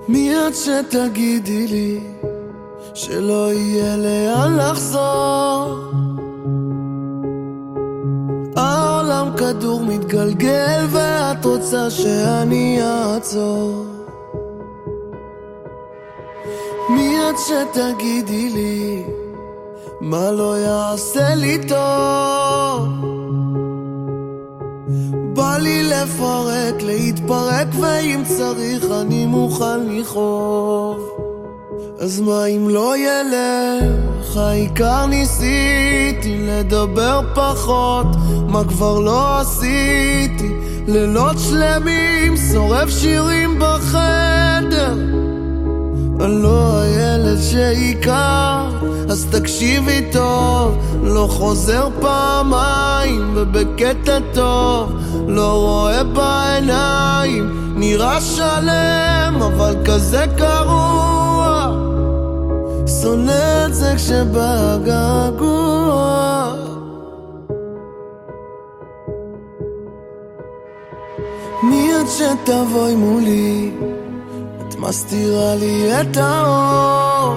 מי את שתגידי לי שלא יהיה לאן לחזור? העולם כדור מתגלגל ואת רוצה שאני אעצור. מי את שתגידי לי מה לא יעשה לי טוב? בא לי לפרק, להתפרק, ואם צריך אני מוכן לכאוב. אז מה אם לא ילך? העיקר ניסיתי לדבר פחות, מה כבר לא עשיתי? לילות שלמים שורף שירים בחדר. אני לא הילד שהכרת, אז תקשיבי טוב, לא חוזר פעמיים ובקטע טוב, לא רואה בעיניים, נראה שלם אבל כזה קרוע, שונא את זה כשבא געגוע. מי את שתבואי מולי, את מסתירה לי את האור.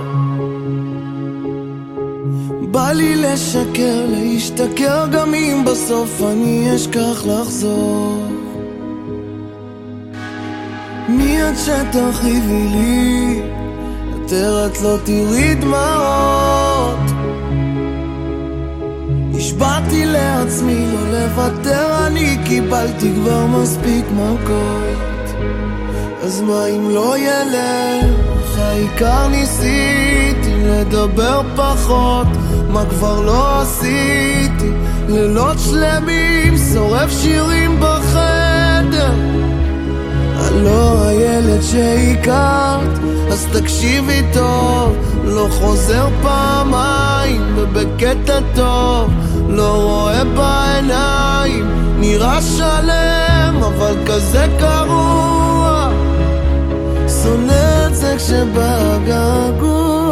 בא לי לשקר, להשתכר, גם אם בסוף אני אשכח לחזור. מי את שתרחיבי לי, יותר את לא תראי דמעות. השבעתי לעצמי לא לוותר, אני קיבלתי כבר מספיק מכות. אז מה אם לא ילך? העיקר ניסיתי לדבר פחות, מה כבר לא עשיתי? לילות שלמים שורף שירים בחדר. אני לא הילד שהכרת, אז תקשיבי טוב, לא חוזר פעמיים ובקטע טוב, לא רואה בעיניים, נראה שלם אבל כזה קרוע, שונא את זה כשבא געגוע.